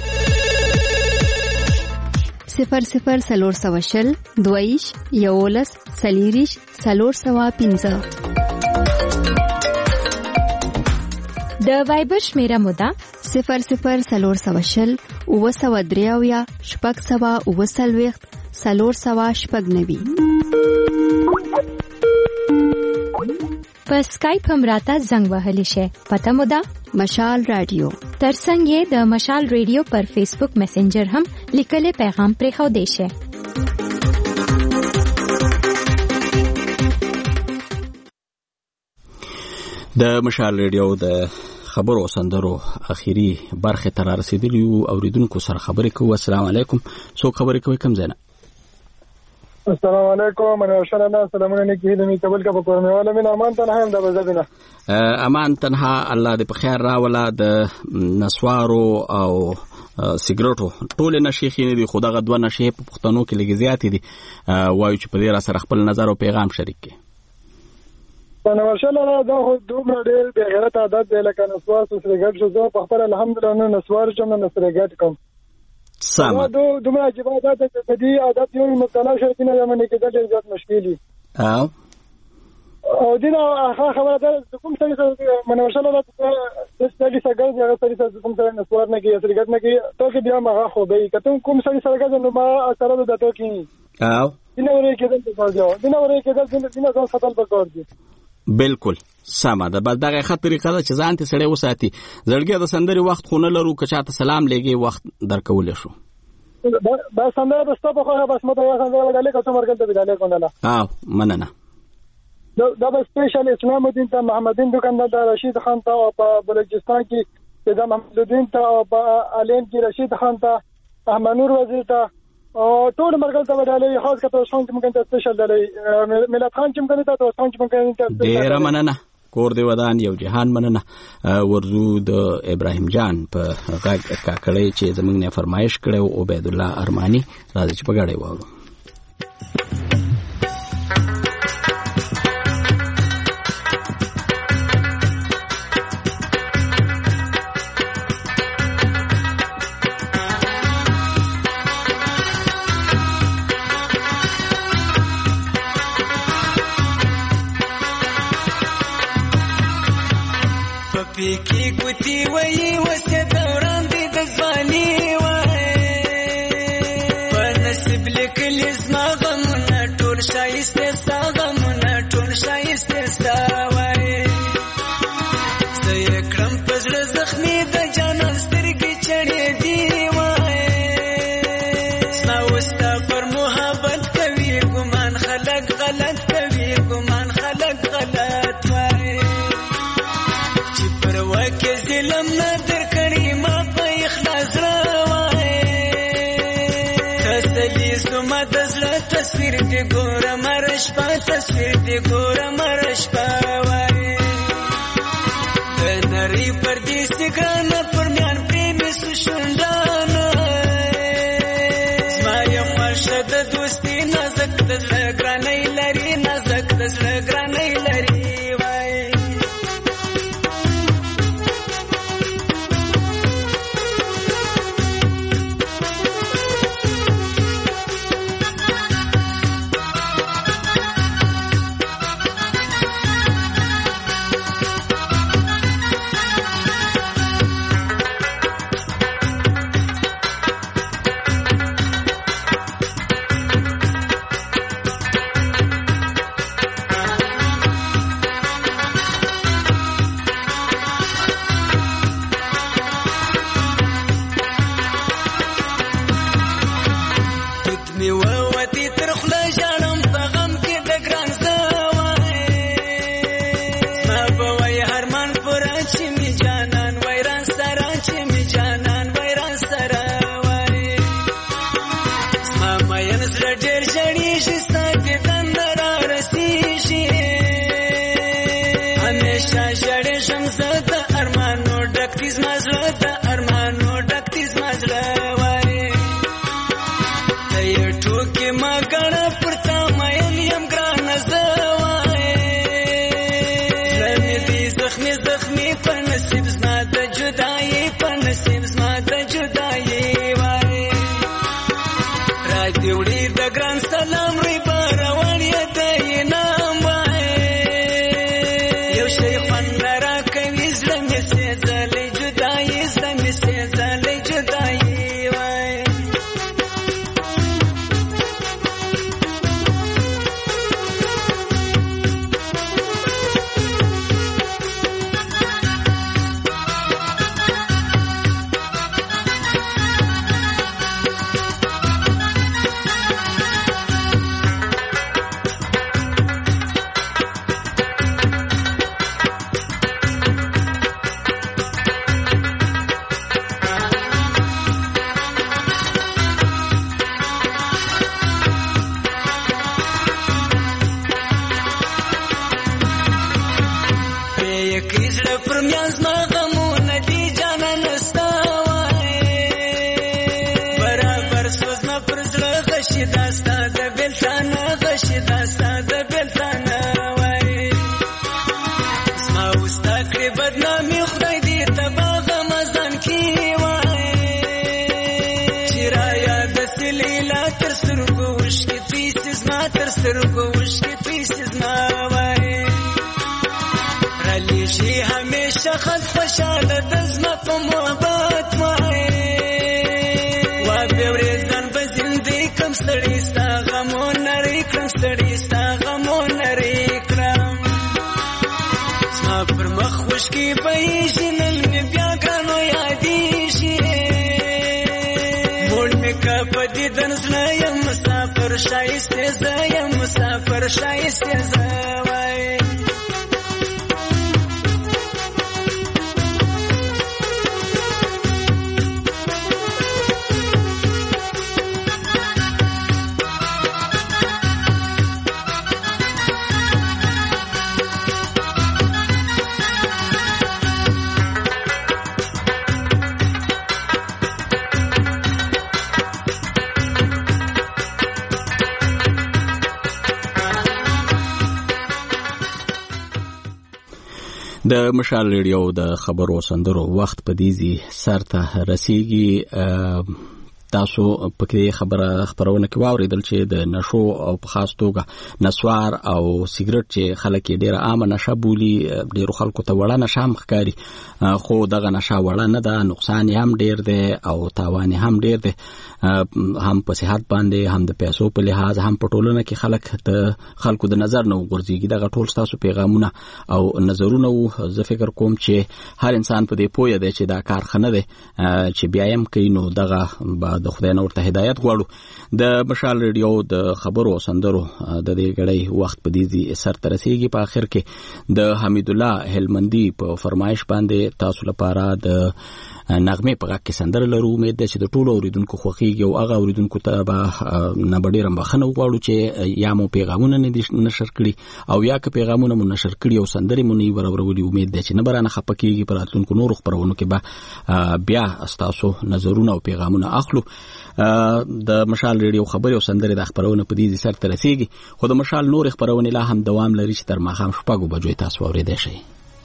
صفر صفر سلور سواشل دویش یولس سلیریش سلور سوا پینزه د وایبر شمیره مودا صفر صفر سلور سواشل اوه سوه درې اویا شپږ سوه اوه څلوېښت سلور سوه شپږ نوي په سکایپ هم راته زنګ وهلی شي پته مودا مشال رادیو ترڅنګ یې د مشال رادیو پر فیسبوک میسنجر هم لیکلي پیغام پرې خو دی شي د مشال رادیو د خبرو سندرو اخیری برخه تر رسیدلی او اوریدونکو سره خبرې کوو. السلام علیکم. څو خبرې کوي کم زنه؟ السلام علیکم من ارشد الله سلامونه نیکی هیله می قبول کا په کورمه والا من امان تنها هم د بزبینه امان تنها الله دې په خیر راولا د نسوارو او سیګریټو ټول نشي خینې دي خو دغه دوه نشي په پښتنو کې لګي زیات دي وایو چې په دې را سره خپل نظر او پیغام شریک کړي نو ارشد الله دا خو دومره ډېر بې غیرت عادت دی لکه نسوار سیګریټ شو زه په خپل الحمدلله نه نسوار شم نه سیګریټ کوم سم دو دومره عجیب عادت دی چې دې عادت یو مبتلا شي چې نه باندې کېدل ډېر زیات مشکل دي او او دینه هغه خبره ده کوم څه چې من ارشد الله د ستړي سګر دی هغه ستړي کوم څه نسوار نه کوي سیګریټ نه کوي ته کې بیا ما خو به کته کوم څه سره نو ما سره د ته کې او دینه ورې کېدل په کار دی دینه ورې کېدل دینه ځان خپل په کار دی بالکل سمه ده بس دغه خط طریقه ده چې ځان ته سړی وساتي زړګي د سندري وخت خونه لرو که چاته سلام لګي وخت درکول شو بس سندره بس په خو بس مته یو سندره ودلې کوم مرګل ته ودلې کوله او مننه دا به سپیشل اسلام الدین ته محمد الدین دکاندار ته رشید خان ته او په بلوچستان کې د محمد الدین ته او په علین کې رشید خان ته احمد نور وزیر ته او ټول مرګل ته ودلې خاص کته شان چې موږ ته سپیشل دلې ملت خان چې موږ ته شان چې موږ ته ډیر مننه کور دی ودان یو جهان مننه ورزو د ابراهیم جان په غږ کاکړی چې زمونږ نه فرمایش کړو عبید الله ارمانی راځي چې په غاړې وایو کی کوتی وای وسه دوران دې د ځواني وای په نصیب لیکل زما غمونه ټول شایسته ستا غمونه ټول شایسته ستا وای زه کړم په زړه زخمي د جانان سترګې چړې دی وای زما وستا پر محبت کوي ګمان خلک غلط کوي ګمان خلک غلط وای ظلم نظر کړي ما په اخلاص راوای تسلی زما د زړه تصویر دې ګوره مرش په تصویر دې ګوره مرش په وای د نری پر دې سګران پر میان پریم سشندان ما یم مرشد دوستي نازک د زړه ګرانې لري نازک د زړه ګرانې لري شي خوند را کوي زړه مې سي ځلې جداي کړي زړه پر میاز ما غمونه دي جانانه ستا وایې برابر سوز ما پر زړه غشي دا ستا د بېلتانه غشي دا ستا د بېلتانه وایې زما وستا کړې بدنامي خدای دې تبا غمزان کې وایې چې رایاد سي لیلا تر سترګو اوښکې تویې زما تر سترګو اوښکې تویې زما وایې رالیږي همیشه خط خوشحاله د زما په محبت وایې وا بې ورځان به زندګي کړم ستړي ستا غمونه لرې کړم ستړي ستا غمونه لرې کړم زما پر مخ اوښکې بهیږي نن مې بیا ګرانو یادېږي موړ مې که په دیدن زړه یم مسافر ښایستې زه یم مسافر ښایستې زه وایې د مشال ریډیو د خبرو سندرو وخت په دیزي سر ته رسیږي تاسو پکې خبره خبرونه کې واوریدل چې د نشو او په خاص توګه نسوار او سیګریټ چې خلک یې ډیره عامه نشه بولي ډیرو خلکو ته وړه نشه هم ښکاري خو دغه نشه وړه نه ده نقصان یې هم ډیر دی او تاوان هم ډیر دی هم په صحت باندې هم د پیسو په لحاظ هم په ټولنه کې خلک د خلکو د نظر نه وګرځيږي دغه ټول تاسو پیغامونه او نظرونه زه فکر کوم چې هر انسان په دې پوهه دی چې دا کار خنه دی چې بیا هم کوي نو دغه د خدای نور ته هدایت غواړو د مشال ریډیو د خبرو سندرو د دې غړې وخت په دې سر ته رسیدي په اخر کې د حمید الله هلمندي په فرمایش باندې تاسو لپاره د نغمه په غږ کې سندره لرو امید ده چې د ټولو اوریدونکو خوښیږي او هغه اوریدونکو ته به نه ډېر مبخنه وغواړو چې یا مو پیغامونه نه نشر کړي او یا که پیغامونه مو نشر کړي او سندرې مو نه ورورولي امید ده چې نه برانه خپکیږي پر راتلونکو نورو خبرونو کې به بیا تاسو نظرونه او پیغامونه اخلو د مشال ریډیو خبري او سندرې د خبرونه په دې سر ته رسیدي خو د مشال نور خبرونه لا هم دوام لري چې تر ماښام شپږو بجو تاسو اوریدئ شئ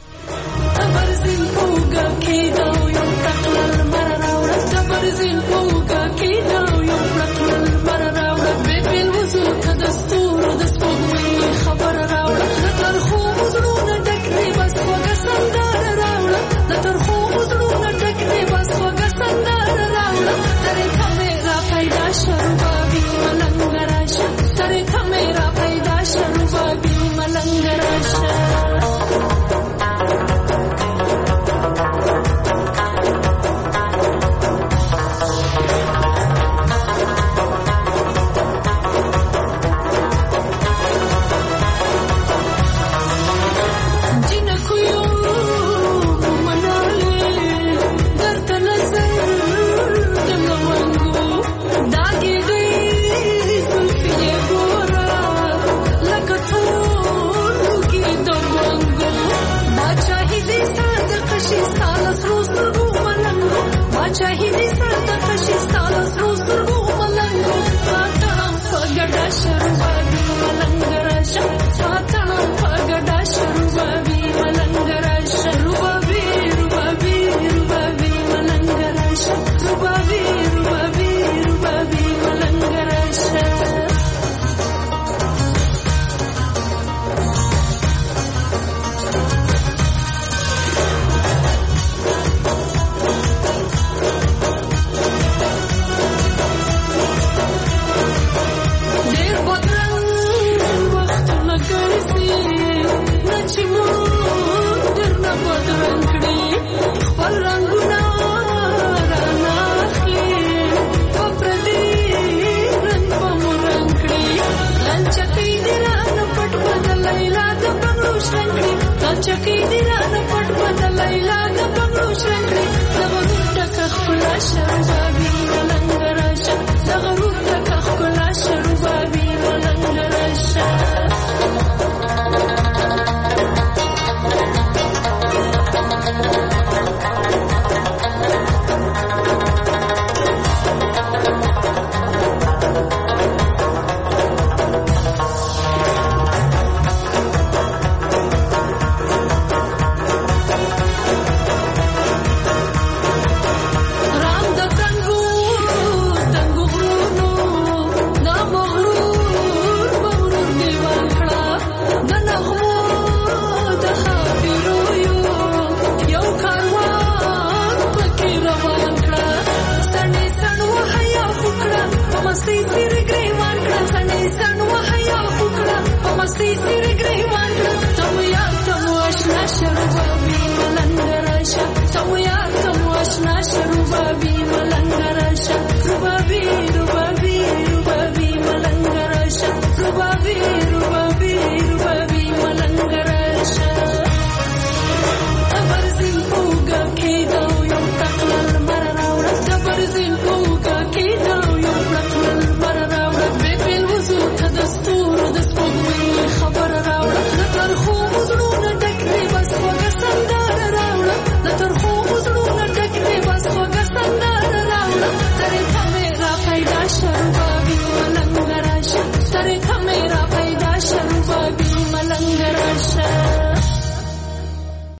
چکی دی رانه پټ بدل لیلا د بنگلو شرنګ د ونو ټک خپل شربابي ملنګ راشه